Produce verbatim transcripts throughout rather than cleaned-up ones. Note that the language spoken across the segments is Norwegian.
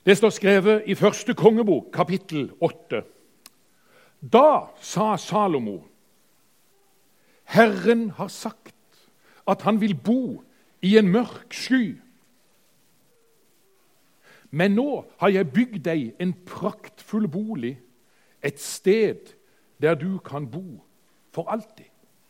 Det står skrevet i første kongebok, kapittel åtte. Da sa Salomo, Herren har sagt at han vil bo i en mørk sky. Men nå har jeg bygd deg en praktfull bolig, et sted der du kan bo for alltid.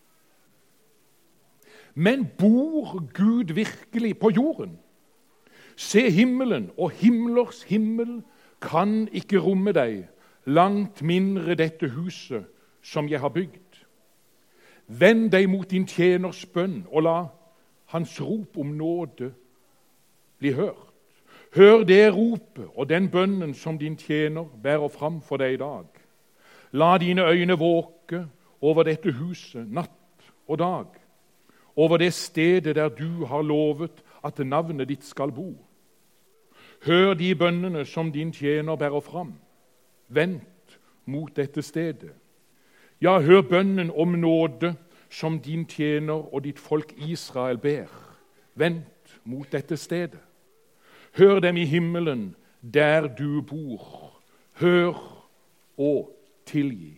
Men bor Gud virkelig på jorden? Se, himmelen og himlers himmel kan ikke romme deg, langt mindre dette huset som jeg har bygd. Vend deg mot din tjeners bønn, og la hans rop om nåde bli hørt. Hør det ropet og den bønnen som din tjener bærer fram for deg i dag. La dine øyne våke over dette huset natt og dag, over det stedet der du har lovet at navnet ditt skal bo. Hør de bønnene som din tjener bærer fram. Vent mot dette stedet. Ja, hør bønnen om nåde som din tjener og ditt folk Israel ber. Vent mot dette stedet. Hør dem i himmelen der du bor. Hør og tilgi.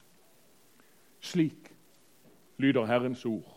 Slik lyder Herrens ord.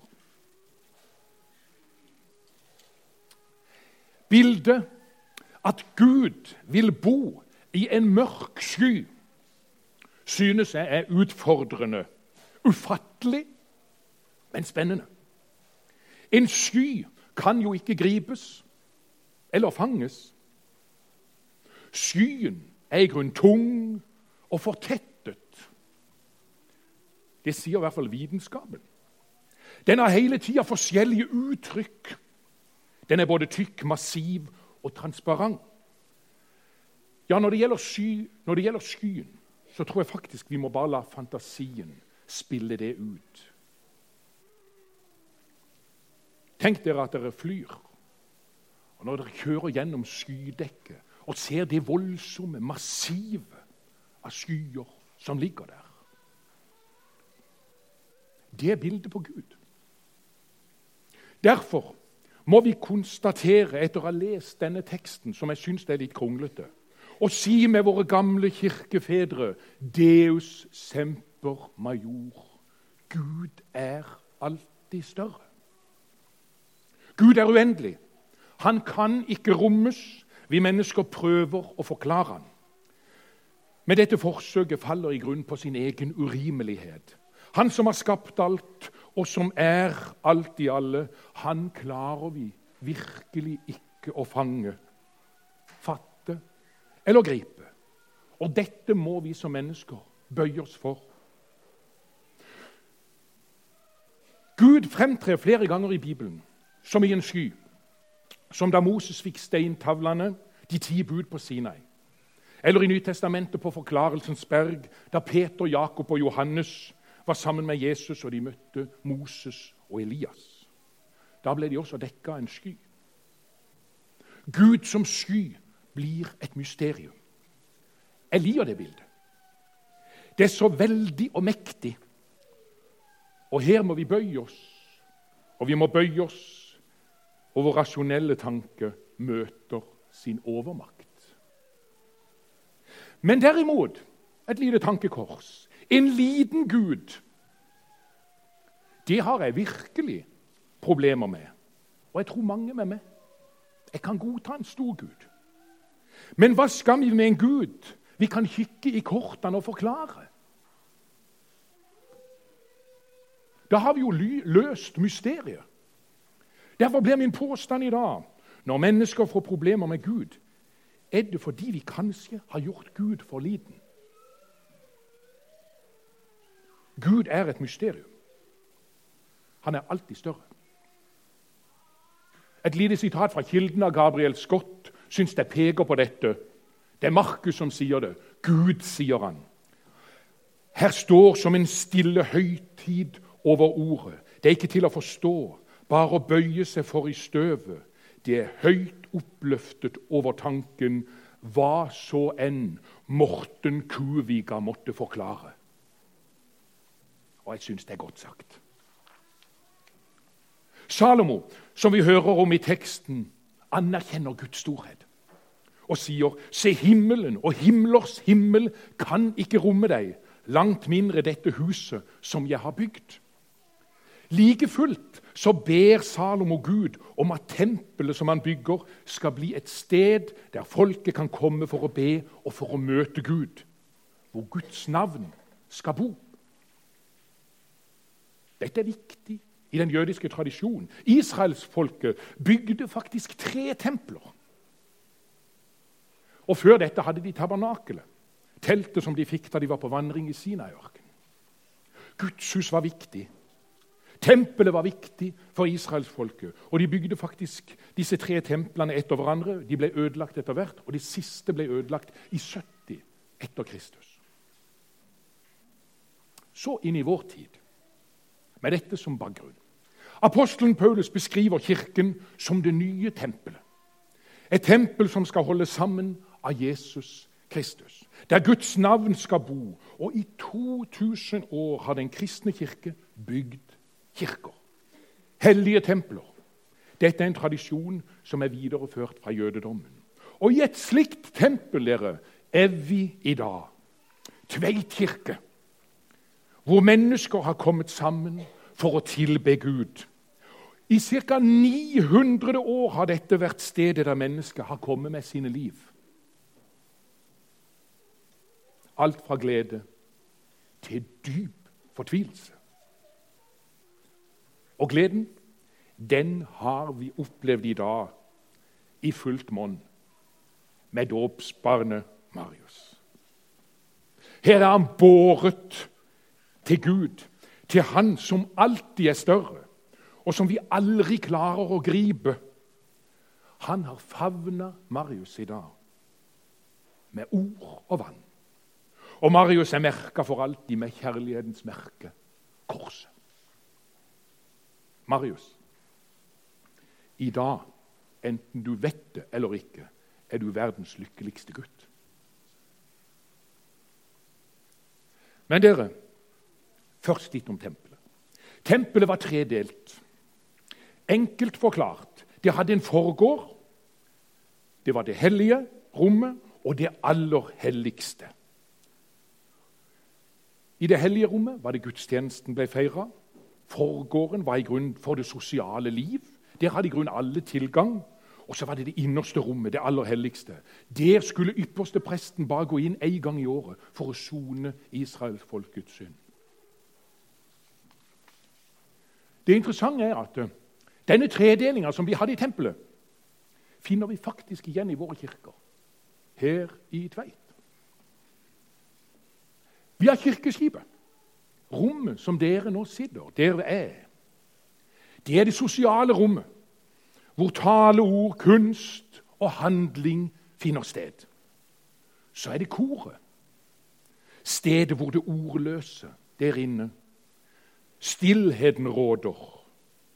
Bildet at Gud vil bo i en mørk sky synes jeg er utfordrende, ufattelig, men spennende. En sky kan jo ikke gripes eller fanges. Skyen er i grunn tung og fortettet. Det sier i hvert fall vitenskapen. Den har hele tiden forskjellige uttrykk. Den er både tykk, massiv og transparent. Ja, når det gjelder, sky, når det gjelder skyen, så tror jeg faktisk vi må bare la fantasien spille det ut. Tenk dere at dere flyr, og når dere kjører gjennom skydekket og ser det voldsomme, massive av skyer som ligger der. Det er bildet på Gud. Derfor må vi konstatere, etter å ha lest denne teksten, som jeg synes er litt kronglete, og si med våre gamle kirkefedre, Deus semper major. Gud er alltid større. Gud er uendelig. Han kan ikke rommes. Vi mennesker prøver å forklare han. Men dette forsøket faller i grunn på sin egen urimelighet. Han som har skapt alt, og som er alt i alle, han klarer vi virkelig ikke å fange, fatte eller gripe. Og dette må vi som mennesker bøye oss for. Gud fremtrer flere ganger i Bibelen, som i en sky, som da Moses fikk steintavlene, de ti bud på Sinai. Eller i Nytestamentet på Forklarelsens berg, da Peter, Jakob og Johannes var sammen med Jesus, og de møtte Moses og Elias. Da ble de også dekket av en sky. Gud som sky blir et mysterium. Jeg liker det bildet. Det er så veldig og mektig. Og her må vi bøye oss, og vi må bøye oss, og vår rasjonelle tanke møter sin overmakt. Men derimot, et lite tankekors, en liten Gud, det har jeg virkelig problemer med. Og jeg tror mange med meg. Jeg kan godta en stor Gud. Men hva skal vi med en Gud vi kan kikke i kortene og forklare? Da har vi jo løst mysteriet. Derfor blir min påstand i dag, når mennesker får problemer med Gud, er det fordi vi kanskje har gjort Gud for liten. Gud er et mysterium. Han er alltid større. Et lite sitat fra kilden av Gabriel Scott synes det peker på dette. Det er Markus som sier det. Gud, sier han. Her står som en stille høytid over ordet. Det er ikke til å forstå, bare å bøye seg for i støvet. Det er høyt oppløftet over tanken, hva så enn Morten Kuviga måtte forklare. Og jeg synes det er godt sagt. Salomo, som vi hører om i teksten, anerkjenner Guds storhet. og sier, se himmelen og himlers himmel kan ikke romme deg, langt mindre dette huset som jeg har bygd. Like fullt så ber Salomo Gud om at tempelet som han bygger skal bli et sted der folket kan komme for å be og for å møte Gud, hvor Guds navn skal bo. Dette er viktig i den jødiske tradisjonen. Israelsfolket bygde faktisk tre templer. Og før dette hadde de tabernakelet, teltet som de fikk da de var på vandring i Sinai-ørkenen. Guds hus var viktig. Tempelet var viktig for israelsfolket, og de bygde faktisk disse tre templene etter hverandre. De ble ødelagt etter hvert, og det siste ble ødelagt i sytti etter Kristus. Så inn i vår tid, med dette som bakgrunn. Apostelen Paulus beskriver kirken som det nye tempelet. Et tempel som skal holde sammen av Jesus Kristus, der Guds navn skal bo, og i to tusen år har den kristne kirke bygd kirker, hellige templer. Dette er en tradisjon som er videreført fra jødedommen. Og i et slikt tempel, dere, er vi i dag. Tveit kirke, hvor mennesker har kommet sammen for å tilbe Gud. I ca. ni hundre år har dette vært stedet der mennesker har kommet med sine liv. Alt fra glede til dyp fortvilelse. Og gleden, den har vi opplevd i dag i fullt monn med dåpsbarnet Marius. Her er han båret til Gud, til han som alltid er større, og som vi aldri klarer å gripe. Han har favnet Marius i dag med ord og vann. Og Marius er merket for alltid med kjærlighetens merke, korset. Marius, i dag, enten du vet det eller ikke, er du verdens lykkeligste gutt. Men dere, først litt om tempelet. Tempelet var tredelt. Enkelt forklart. Det hadde en forgård, det var det hellige rommet og det aller helligste. I det hellige rommet var det gudstjenesten ble feiret. Forgården var i grunn for det sosiale liv. Der hadde i grunn alle tilgang. Og så var det det innerste rommet, det aller helligste. Der skulle ypperste presten bare gå inn en gang i året for å sone Israels folkets synd. Det interessante er at denne tredelingen som vi hadde i tempelet, finner vi faktisk igjen i våre kirker, her i Tveit. Vi har kirkeskipet. Rommet som dere nå sitter, dere er. Det er det sosiale rommet, hvor taleord, kunst og handling finner sted. Så er det koret. Stedet hvor det ordløse der inne. Stillheten råder.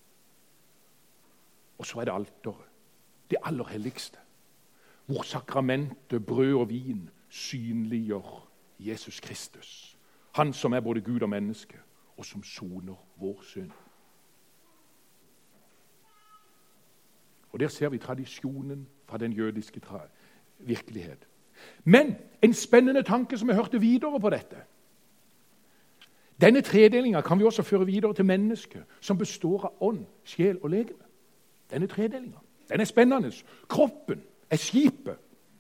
Og så er det alteret, det aller helligste, hvor sakramentet, brød og vin synliggjør Jesus Kristus. Han som er både Gud og menneske, og som soner vår synd. Og der ser vi tradisjonen fra den jødiske virkelighet. Men en spennende tanke som jeg hørte videre på dette. Denne tredelingen kan vi også føre videre til mennesket, som består av ånd, sjel og legeme. Denne tredelingen, den er spennende. Kroppen er skipet.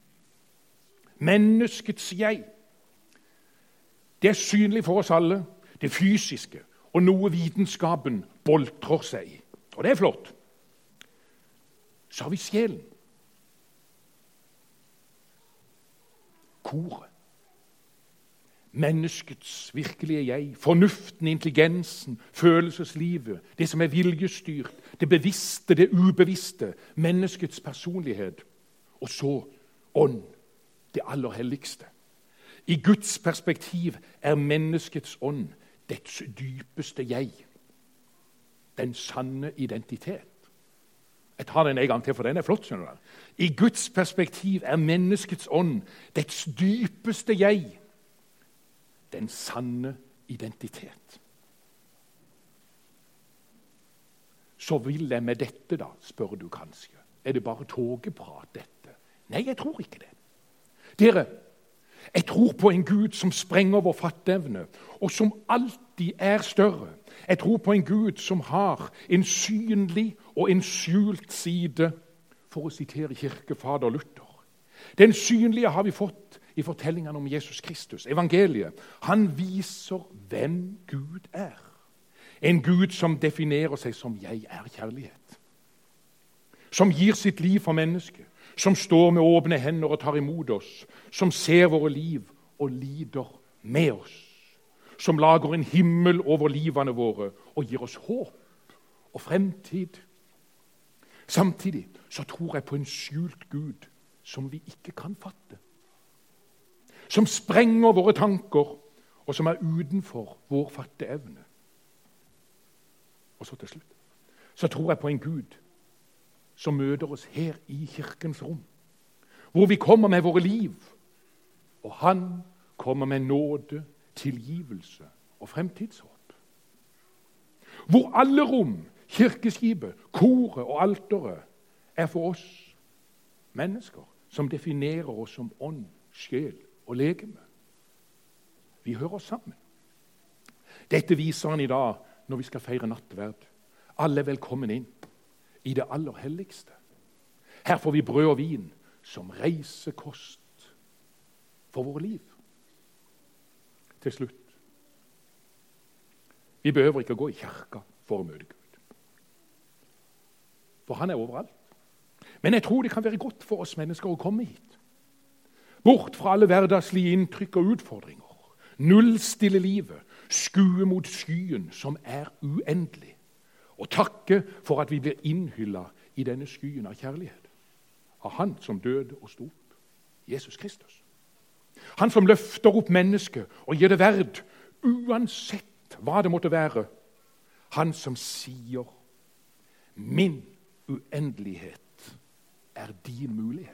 Menneskets jeg. Det er synlig for oss alle, det fysiske, og noe vitenskapen boltrer seg i. Og det er flott. Så har vi sjelen. Koret. Menneskets virkelige jeg, fornuften, intelligensen, følelseslivet, det som er viljestyrt, det bevisste, det ubevisste, menneskets personlighet, og så ånd, det aller helligste. I Guds perspektiv er menneskets ånd dets dypeste jeg, den sanne identitet. Jeg tar den en gang til, for den er flott, skjønner du. I Guds perspektiv er menneskets ånd dets dypeste jeg, den sanne identitet. Så vil jeg med dette da, spør du kanskje. Er det bare tågeprat dette? Nei, jeg tror ikke det. Dere, jeg tror på en Gud som sprenger vår fatteevne, og som alltid er større. Jeg tror på en Gud som har en synlig og en skjult side, for å sitere kirkefader Luther. Den synlige har vi fått i fortellingene om Jesus Kristus. Evangeliet. Han viser hvem Gud er. En Gud som definerer seg som 'jeg er kjærlighet'. Som gir sitt liv for mennesket. Som står med åpne hender og tar imot oss. Som ser våre liv og lider med oss. Som lager en himmel over livene våre og gir oss håp og fremtid. Samtidig så tror jeg på en skjult Gud som vi ikke kan fatte. Som sprenger våre tanker, og som er utenfor vår fatteevne. Og så til slutt så tror jeg på en Gud som møter oss her i kirkens rom, hvor vi kommer med våre liv, og han kommer med nåde, tilgivelse og fremtidshåp. Hvor alle rom, kirkeskipet, koret og alteret er for oss mennesker som definerer oss som ånd, sjel og legeme. Vi hører sammen. Dette viser han i dag når vi skal feire nattverd. Alle er velkommen inn i det aller helligste. Her får vi brød og vin som reisekost for våre liv. Til slutt. Vi behøver ikke gå i kirka for å møte Gud. For han er overalt. Men jeg tror det kan være godt for oss mennesker å komme hit. Bort fra alle hverdagslige inntrykk og utfordringer. Nullstille livet. Skue mot skyen som er uendelig. Og takke for at vi blir innhyllet i denne skyen av kjærlighet. Av han som døde og sto opp. Jesus Kristus. Han som løfter opp mennesket og gir det verd, uansett hva det måtte være. Han som sier, min uendelighet er din mulighet.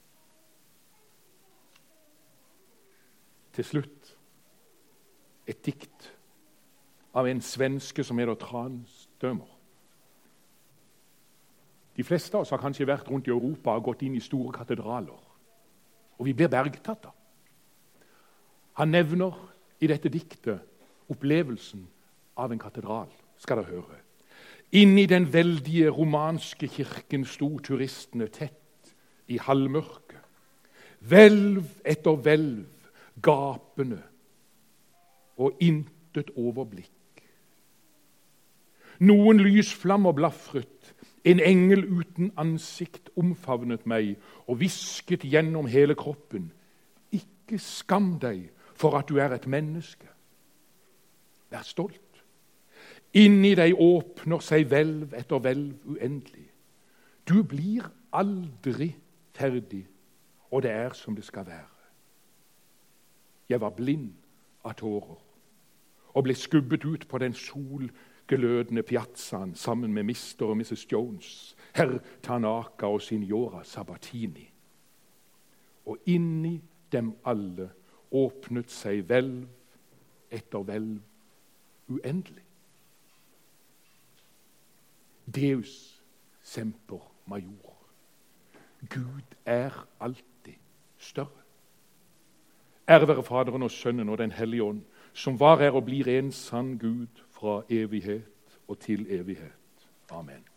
Til slutt et dikt av en svenske som heter Tranströmer. De fleste av oss har kanskje vært rundt i Europa og gått inn i store katedraler. Og vi blir bergtatt av. Han nevner i dette diktet opplevelsen av en katedral, skal dere høre. Inni den veldige romanske kirken sto turistene tett i halvmørket. Hvelv etter hvelv, gapende og intet overblikk. Noen lysflammer blafret, en engel uten ansikt omfavnet meg og hvisket gjennom hele kroppen. Ikke skam deg for at du er et menneske. Vær stolt. Inni deg åpner seg hvelv etter hvelv uendelig. Du blir aldri ferdig, og det er som det skal være. Jeg var blind av tårer og ble skubbet ut på den solglødende piazzaen sammen med mister og missus Jones, herr Tanaka og signora Sabatini. Og inni dem alle åpnet seg hvelv etter hvelv uendelig. Deus semper major. Gud er alltid større. Ære være Faderen og Sønnen og Den hellige ånd, som var, er og blir en sann Gud fra evighet og til evighet. Amen.